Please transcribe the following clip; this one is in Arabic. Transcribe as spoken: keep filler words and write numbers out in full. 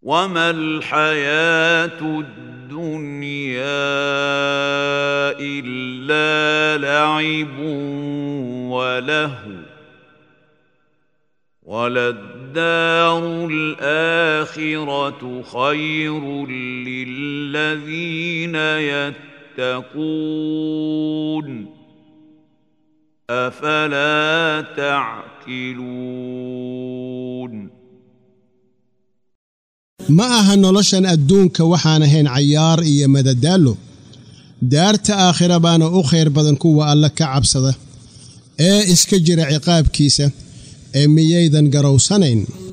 وما الحياة الدنيا إلا لعب ولهو وللدار الآخرة خير للذين يتقون أفلا تعقلون ma aha noloshan adduunka waxaan ahayn cayaar iyo madadaalo daarta aakhira baana u khayr badan kuwa alla ka cabsada ee iska jira ciqaabkiisa ee miyaydan garowsanayn